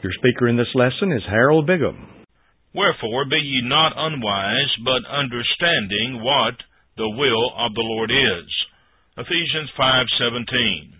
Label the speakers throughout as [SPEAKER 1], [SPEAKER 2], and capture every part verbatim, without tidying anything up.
[SPEAKER 1] Your speaker in this lesson is Harold Bigham.
[SPEAKER 2] Wherefore be ye not unwise, but understanding what the will of the Lord is. Ephesians five seventeen.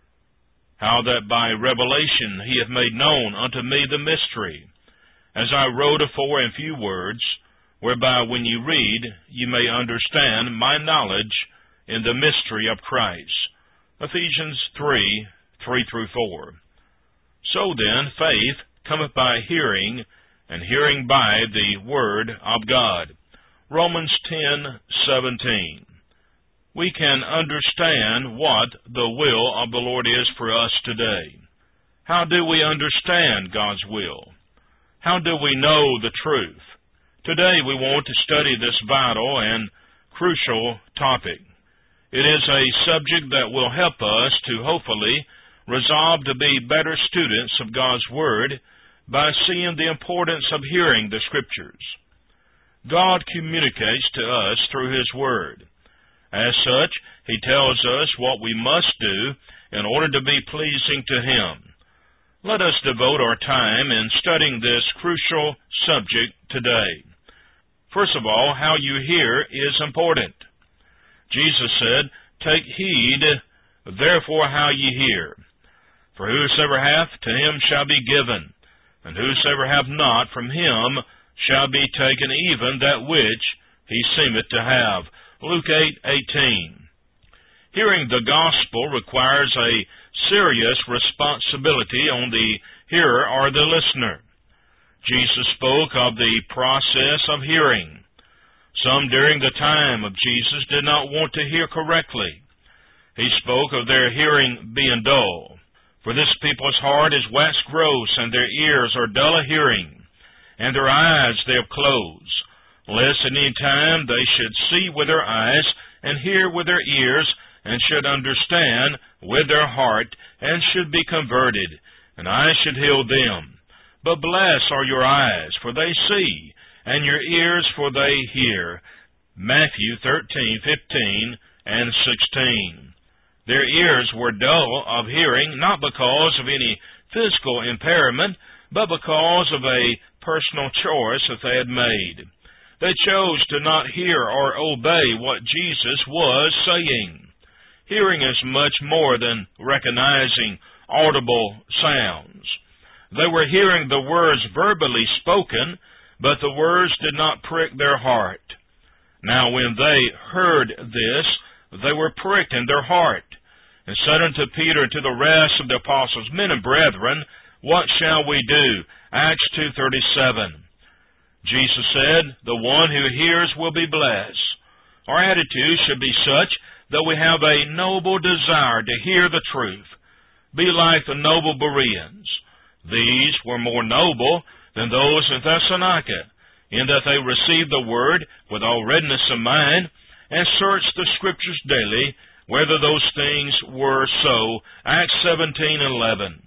[SPEAKER 2] How that by revelation he hath made known unto me the mystery, as I wrote afore in few words, whereby when ye read, ye may understand my knowledge in the mystery of Christ. Ephesians three, three through four. So then, faith cometh by hearing, and hearing by the Word of God. Romans ten seventeen. We can understand what the will of the Lord is for us today. How do we understand God's will? How do we know the truth? Today we want to study this vital and crucial topic. It is a subject that will help us to hopefully resolve to be better students of God's Word by seeing the importance of hearing the Scriptures. God communicates to us through His Word. As such, He tells us what we must do in order to be pleasing to Him. Let us devote our time in studying this crucial subject today. First of all, how you hear is important. Jesus said, "Take heed, therefore, how ye hear. For whosoever hath, to him shall be given, and whosoever hath not, from him shall be taken even that which he seemeth to have." Luke eight eighteen. Hearing the gospel requires a serious responsibility on the hearer or the listener. Jesus spoke of the process of hearing. Some during the time of Jesus did not want to hear correctly. He spoke of their hearing being dull. For this people's heart is waxed gross, and their ears are dull of hearing, and their eyes they have closed, lest at any time they should see with their eyes, and hear with their ears, and should understand with their heart, and should be converted, and I should heal them. But blessed are your eyes, for they see, and your ears, for they hear. Matthew thirteen fifteen and sixteen. Their ears were dull of hearing, not because of any physical impairment, but because of a personal choice that they had made. They chose to not hear or obey what Jesus was saying. Hearing is much more than recognizing audible sounds. They were hearing the words verbally spoken, but the words did not prick their heart. Now when they heard this, they were pricked in their heart, and said unto Peter and to the rest of the apostles, "Men and brethren, what shall we do?" Acts two thirty-seven. Jesus said, "The one who hears will be blessed." Our attitude should be such that we have a noble desire to hear the truth. Be like the noble Bereans. These were more noble than those in Thessalonica, in that they received the word with all readiness of mind, and searched the Scriptures daily, whether those things were so. Acts seventeen eleven.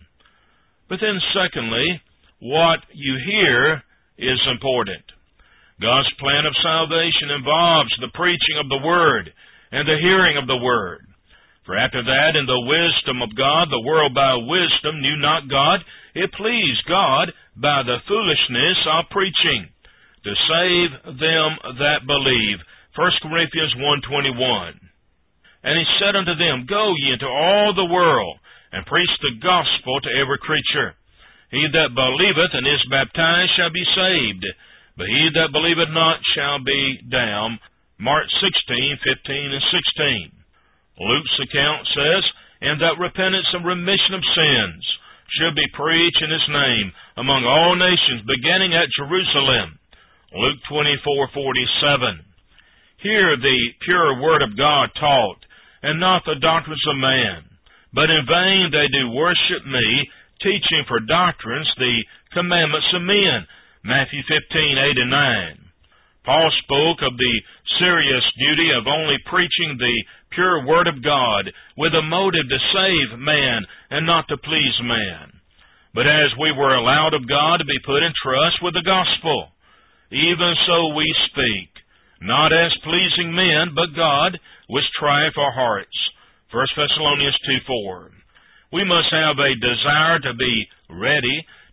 [SPEAKER 2] But then secondly, what you hear is important. God's plan of salvation involves the preaching of the Word and the hearing of the Word. For after that, in the wisdom of God, the world by wisdom knew not God. It pleased God by the foolishness of preaching to save them that believe. First Corinthians one twenty-one. And he said unto them, "Go ye into all the world, and preach the gospel to every creature. He that believeth and is baptized shall be saved, but he that believeth not shall be damned." Mark sixteen fifteen and sixteen. Luke's account says, "And that repentance and remission of sins should be preached in his name among all nations, beginning at Jerusalem." Luke twenty-four forty-seven. Hear the pure word of God taught, and not the doctrines of man. But in vain they do worship me, teaching for doctrines the commandments of men. Matthew fifteen eight and nine. Paul spoke of the serious duty of only preaching the pure Word of God with a motive to save man and not to please man. But as we were allowed of God to be put in trust with the gospel, even so we speak, not as pleasing men, but God, which trieth our hearts. First Thessalonians two four. We must have a desire to be ready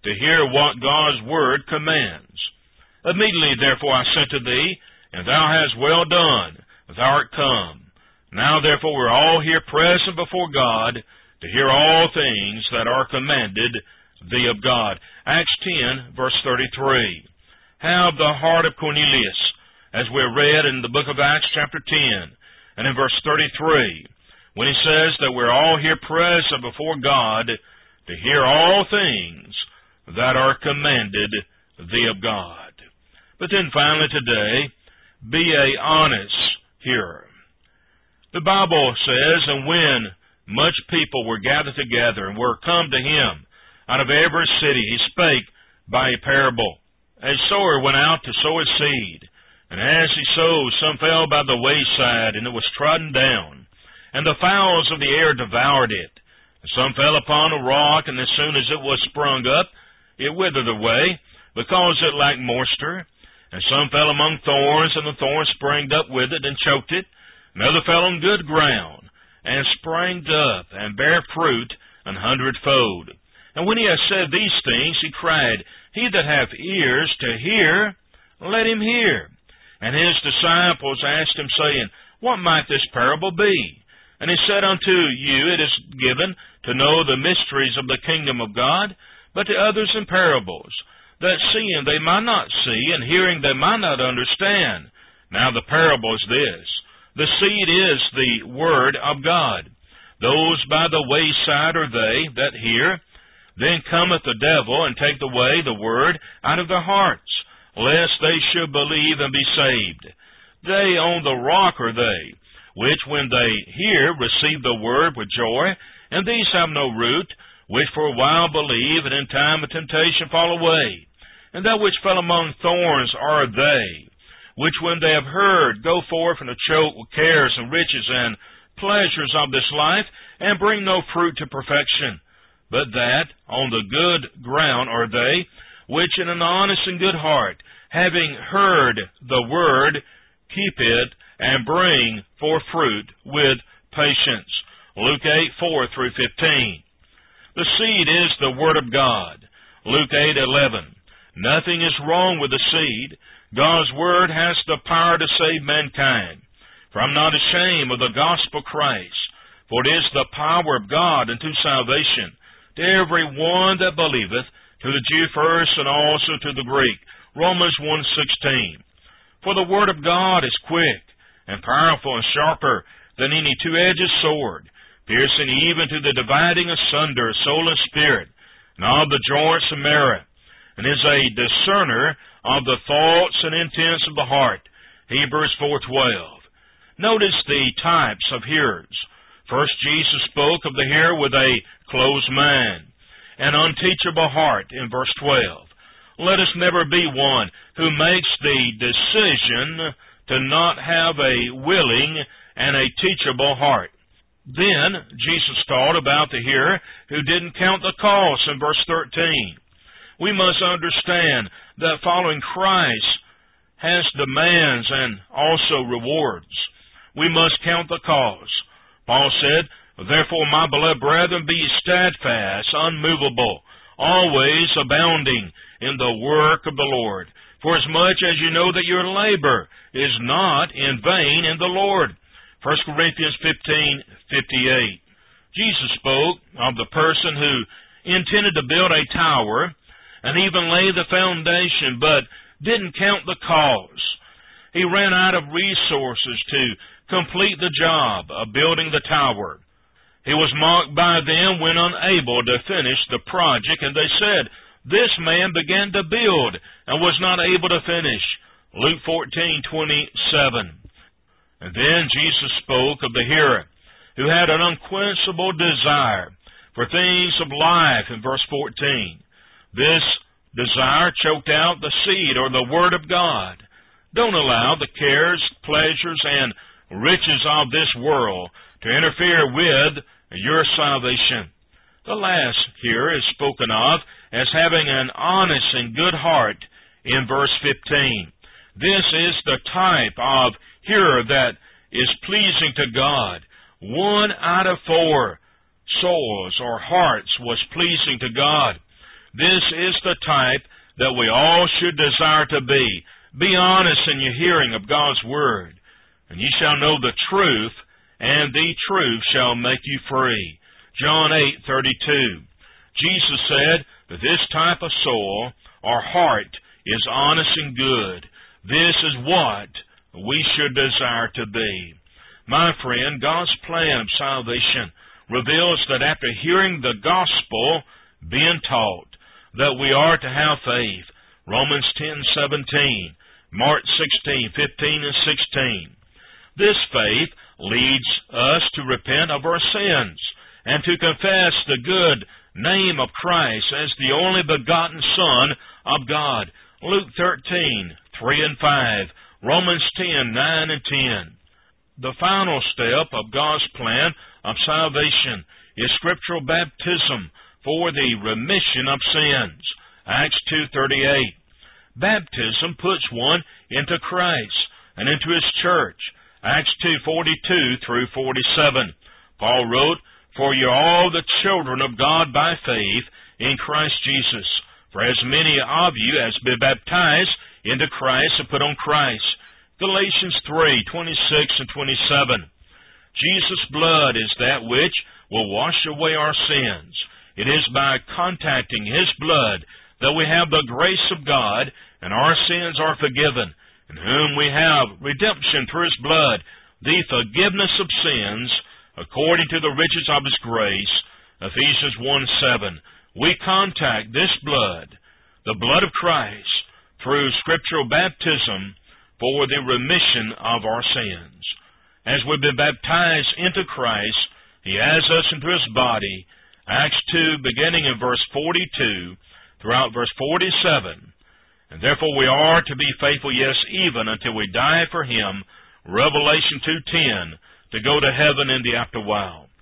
[SPEAKER 2] to hear what God's word commands. Immediately, therefore, I sent to thee, and thou hast well done, thou art come. Now, therefore, we're all here present before God to hear all things that are commanded thee of God. Acts ten, verse thirty-three. Have the heart of Cornelius, as we read in the book of Acts chapter ten, and in verse thirty-three, when he says that we're all here present before God to hear all things that are commanded thee of God. But then finally today, be a honest hearer. The Bible says, and when much people were gathered together and were come to him out of every city, he spake by a parable. A sower went out to sow his seed, and as he sowed, some fell by the wayside, and it was trodden down, and the fowls of the air devoured it. And some fell upon a rock, and as soon as it was sprung up, it withered away, because it lacked moisture. And some fell among thorns, and the thorns sprang up with it, and choked it. And other fell on good ground, and sprang up, and bare fruit an hundredfold. And when he had said these things, he cried, He that hath ears to hear, let him hear. And his disciples asked him, saying, What might this parable be? And he said unto you, It is given to know the mysteries of the kingdom of God, but to others in parables, that seeing they might not see, and hearing they might not understand. Now the parable is this. The seed is the word of God. Those by the wayside are they that hear. Then cometh the devil, and taketh away the word out of their hearts, lest they should believe and be saved. They on the rock are they, which when they hear receive the word with joy, and these have no root, which for a while believe, and in time of temptation fall away. And that which fell among thorns are they, which when they have heard go forth and are choked with cares and riches and pleasures of this life, and bring no fruit to perfection. But that on the good ground are they, which in an honest and good heart, having heard the word, keep it, and bring forth fruit with patience. Luke eight, four through fifteen. The seed is the word of God. Luke eight, eleven. Nothing is wrong with the seed. God's word has the power to save mankind. For I'm not ashamed of the gospel of Christ, for it is the power of God unto salvation, to every one that believeth, to the Jew first, and also to the Greek. Romans one sixteen. For the word of God is quick, and powerful, and sharper than any two-edged sword, piercing even to the dividing asunder of soul and spirit, and of the joints and marrow, and is a discerner of the thoughts and intents of the heart. Hebrews four twelve. Notice the types of hearers. First, Jesus spoke of the hearer with a closed mind, an unteachable heart in verse twelve. Let us never be one who makes the decision to not have a willing and a teachable heart. Then, Jesus taught about the hearer who didn't count the cost in verse thirteen. We must understand that following Christ has demands and also rewards. We must count the cost. Paul said, Therefore, my beloved brethren, be steadfast, unmovable, always abounding in the work of the Lord. For as much as you know that your labor is not in vain in the Lord. First Corinthians fifteen fifty-eight. Jesus spoke of the person who intended to build a tower and even lay the foundation, but didn't count the cost. He ran out of resources to complete the job of building the tower. He was mocked by them when unable to finish the project, and they said, This man began to build and was not able to finish. Luke fourteen twenty-seven. And then Jesus spoke of the hearer who had an unquenchable desire for things of life in verse fourteen. This desire choked out the seed or the word of God. Don't allow the cares, pleasures, and riches of this world to interfere with your salvation. The last here is spoken of as having an honest and good heart in verse fifteen. This is the type of hearer that is pleasing to God. One out of four souls or hearts was pleasing to God. This is the type that we all should desire to be. Be honest in your hearing of God's Word, and ye shall know the truth, and the truth shall make you free. John eight thirty-two. Jesus said that this type of soul, or heart, is honest and good. This is what we should desire to be. My friend, God's plan of salvation reveals that after hearing the gospel being taught, that we are to have faith. Romans ten seventeen, Mark sixteen fifteen and sixteen. This faith leads us to repent of our sins and to confess the good name of Christ as the only begotten Son of God. Luke thirteen three and five, Romans ten nine and ten. The final step of God's plan of salvation is scriptural baptism for the remission of sins. Acts two thirty-eight. Baptism puts one into Christ and into His church. Acts two forty-two through forty-seven. Paul wrote, "For you are all the children of God by faith in Christ Jesus. For as many of you as be baptized into Christ have put on Christ." Galatians three twenty-six and twenty-seven. Jesus' blood is that which will wash away our sins. It is by contacting His blood that we have the grace of God and our sins are forgiven, in whom we have redemption through His blood, the forgiveness of sins, according to the riches of His grace. Ephesians one seven. We contact this blood, the blood of Christ, through scriptural baptism for the remission of our sins. As we've been baptized into Christ, He adds us into His body. Acts two, beginning in verse forty-two, throughout verse forty-seven. And therefore we are to be faithful, yes, even until we die for Him. Revelation two ten, to go to heaven in the afterworld.